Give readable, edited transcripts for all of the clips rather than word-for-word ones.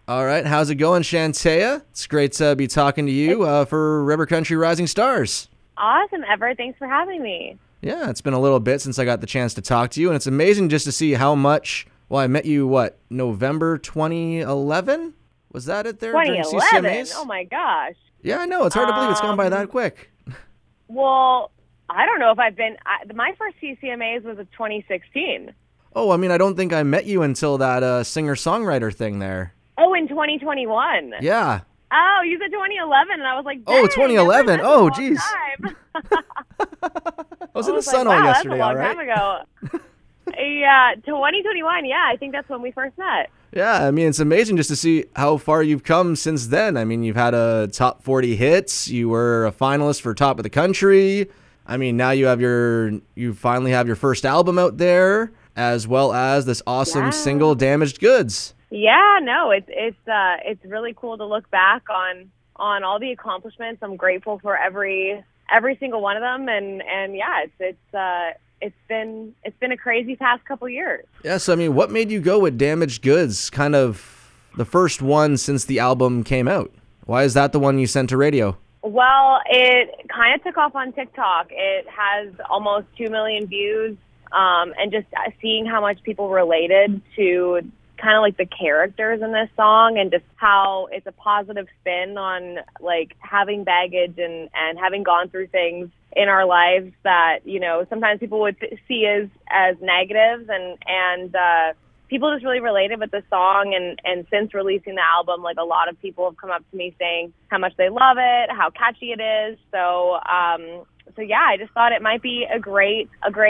All right, how's it going, Shantea? It's great to be talking to you for River Country Rising Stars. Awesome, Everett. Thanks for having me. Yeah, it's been a little bit since I got the chance to talk to you, and it's amazing just to see how much. Well, I met you, November 2011? Was that it there during 2011? CCMAs? Oh my gosh. Yeah, I know. It's hard to believe it's gone by that quick. Well, I don't know if I've been. My first CCMAs was in 2016. Oh, I mean, I don't think I met you until that singer-songwriter thing there. Oh, in 2021. Yeah. Oh, you said 2011, and I was like, Oh, dang, 2011. that's a Oh, long geez. time. I was in the sun like, all wow, yesterday, that's a long all right? time ago. Yeah, 2021. Yeah, I think that's when we first met. Yeah, I mean, it's amazing just to see how far you've come since then. I mean, you've had a top 40 hits. You were a finalist for Top of the Country. I mean, now you finally have your first album out there, as well as this awesome single, Damaged Goods. Yeah, no, it's really cool to look back on all the accomplishments. I'm grateful for every single one of them, and yeah, it's been a crazy past couple years. Yeah, so I mean, what made you go with Damaged Goods, kind of the first one since the album came out? Why is that the one you sent to radio? Well, it kind of took off on TikTok. It has almost 2 million views, and just seeing how much people related to kind of like the characters in this song, and just how it's a positive spin on like having baggage and having gone through things in our lives that, you know, sometimes people would see as negatives, and people just really related with the song. And since releasing the album, like, a lot of people have come up to me saying how much they love it, how catchy it is. So yeah, I just thought it might be a great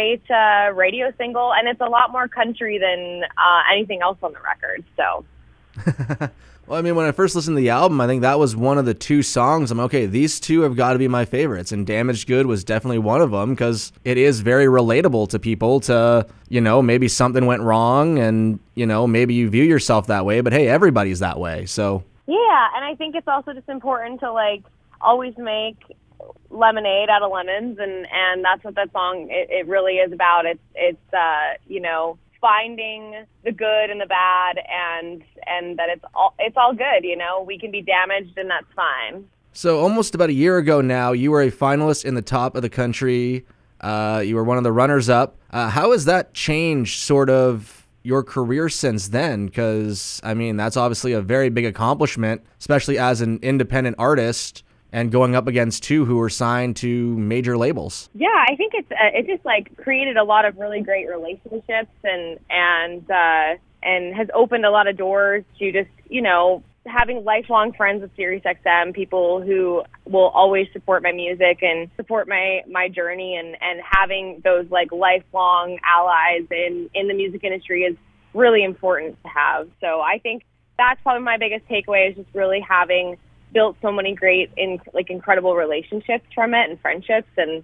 radio single, and it's a lot more country than anything else on the record. So. Well, I mean, when I first listened to the album, I think that was one of the two songs. I'm okay, these two have got to be my favorites, and Damaged Good was definitely one of them, because it is very relatable to people to, you know, maybe something went wrong, and, you know, maybe you view yourself that way, but hey, everybody's that way, so. Yeah, and I think it's also just important to, like, always make lemonade out of lemons, and that's what that song, it really is about. It's you know, finding the good and the bad, and that it's all good, you know. We can be damaged, and that's fine. So almost about a year ago now, you were a finalist in the Top of the Country. You were one of the runners-up. How has that changed sort of your career since then? Because, I mean, that's obviously a very big accomplishment, especially as an independent artist, and going up against two who were signed to major labels. Yeah, I think it just like created a lot of really great relationships, and has opened a lot of doors to just, you know, having lifelong friends with SiriusXM, people who will always support my music and support my journey, and having those like lifelong allies in the music industry is really important to have. So I think that's probably my biggest takeaway, is just really having built so many great, incredible relationships from it, and friendships, and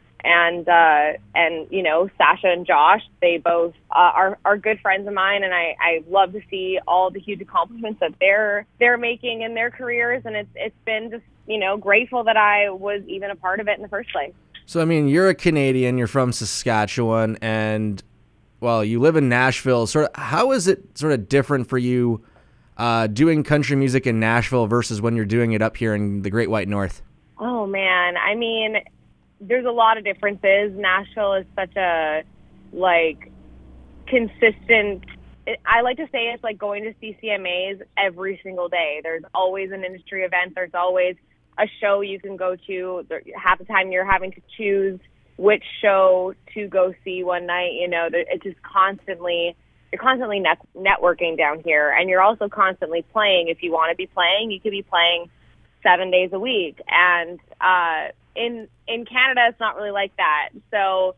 you know, Sasha and Josh, they both are good friends of mine, and I love to see all the huge accomplishments that they're making in their careers, and it's been just, you know, grateful that I was even a part of it in the first place. So, I mean, you're a Canadian, you're from Saskatchewan, and, well, you live in Nashville. Sort of, how is it sort of different for you doing country music in Nashville versus when you're doing it up here in the Great White North? Oh, man. I mean, there's a lot of differences. Nashville is such a, like, consistent... I like to say it's like going to CCMAs every single day. There's always an industry event. There's always a show you can go to. Half the time you're having to choose which show to go see one night. You know, it's just constantly... You're constantly networking down here, and you're also constantly playing. If you want to be playing, you could be playing 7 days a week. And in Canada, it's not really like that. So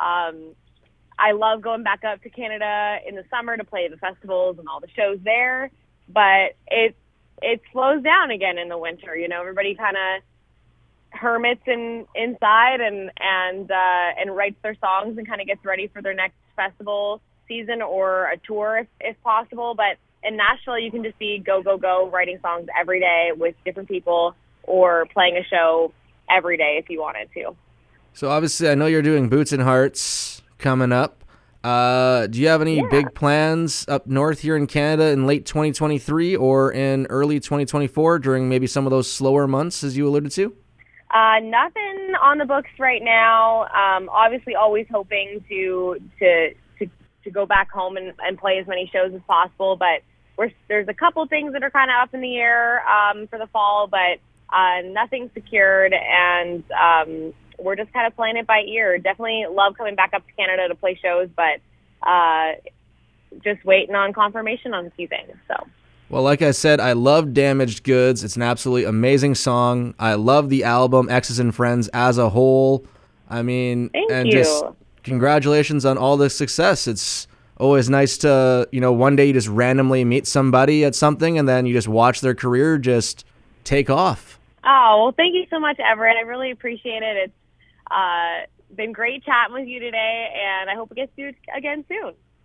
I love going back up to Canada in the summer to play the festivals and all the shows there. But it slows down again in the winter. You know, everybody kind of hermits inside and writes their songs and kind of gets ready for their next festival season or a tour if possible. But in Nashville, you can just be go writing songs every day with different people, or playing a show every day if you wanted to. So obviously I know you're doing Boots and Hearts coming up. Do you have any Yeah. big plans up north here in Canada in late 2023 or in early 2024 during maybe some of those slower months, as you alluded to? Nothing on the books right now. Obviously, always hoping to go back home and play as many shows as possible. But there's a couple things that are kind of up in the air for the fall, but nothing secured, and we're just kind of playing it by ear. Definitely love coming back up to Canada to play shows, but just waiting on confirmation on a few things. So. Well, like I said, I love Damaged Goods. It's an absolutely amazing song. I love the album Exes and Friends as a whole. I mean, Thank and you. just congratulations on all the success. It's always nice to, one day you just randomly meet somebody at something and then you just watch their career just take off. Oh, well, thank you so much, Everett. I really appreciate it. It's been great chatting with you today, and I hope we get to do it again soon.